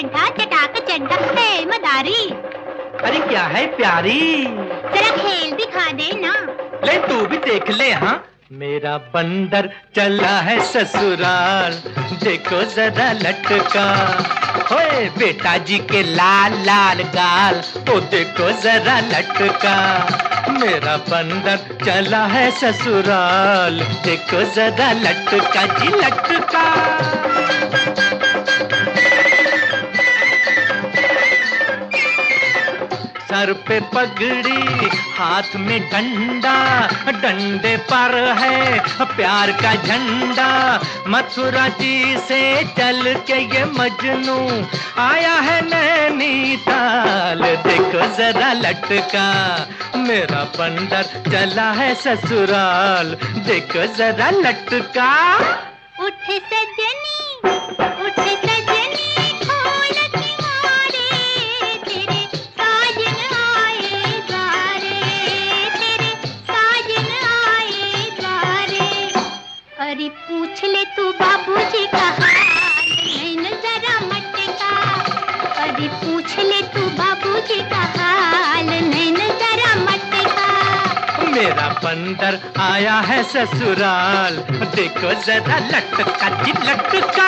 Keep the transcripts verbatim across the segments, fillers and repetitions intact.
चड्ढा चटाक चड्ढा है मदारी। अरे क्या है प्यारी, जरा खेल दिखा दे ना। ले तू भी देख ले। हाँ, मेरा बंदर चला है ससुराल, देखो जरा लटका। ओए बेटा जी के लाल लाल गाल, ओ देखो जरा लटका। मेरा बंदर चला है ससुराल, देखो जरा लटका जी लटका। सर पे पगड़ी, हाथ में डंडा, डंडे पर है प्यार का झंडा। मथुरा जी से चल के ये मजनू आया है नैनीताल, देखो जरा लटका। मेरा बंदर चला है ससुराल, देखो जरा लटका। उठ सजनी उठ सजनी खोल किनारे, तेरे साजन आए द्वारे, तेरे साजन आए द्वारे। अरे पूछ ले तू बाबूजी का हाल, नैन जरा मटका। अरे पूछ ले तू बाबूजी का हाल, नैन जरा मटका। मेरा बंदर आया है ससुराल, देखो जरा लटका जी लटका।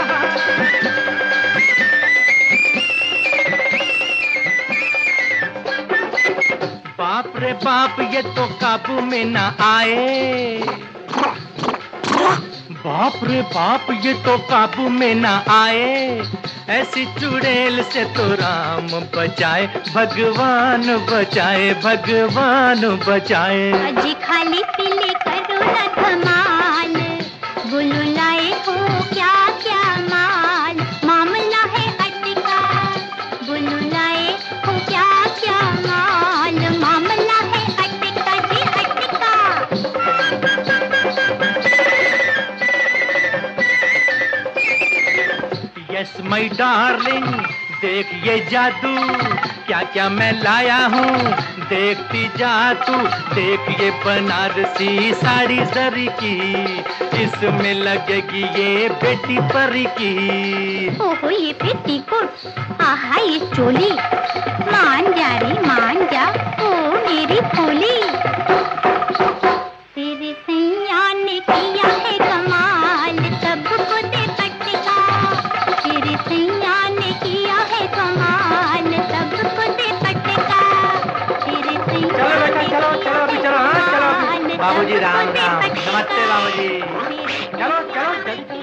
बाप रे बाप ये तो काबू में ना आए, बाप रे बाप ये तो काबू में ना आए। ऐसी चुड़ैल से तो राम बचाए, भगवान बचाए, भगवान बचाए। अजी खाली पीली करो ना धमाल, बुलु लाए हो क्या क्या माल। मामला है अटका, बुलु लाए हो क्या क्या माल। मामला है अटका जी अटका। यस माय डार्लिंग, देख ये जादू, क्या क्या मैं लाया हूँ देखती जा तू। देख ये बनारसी साड़ी जरी की, इसमें लगेगी ये बेटी परी की। ओहो ये पेटीकोट, आहा ये चोली, मान जा रे मान जा ओ मेरी भोली। तेरे सैया ने किया है कमाल, सबको दे पटका। तेरे सैया ने किया है कमाल, सबको दे पटका। तेरे सैया चलो बेटा, चलो चलो अभी चलो। हाँ चलो कमाल, बाबूजी, राम सबको दे राम, पटका। नमस्ते बाबूजी। चलो चलो जल्दी।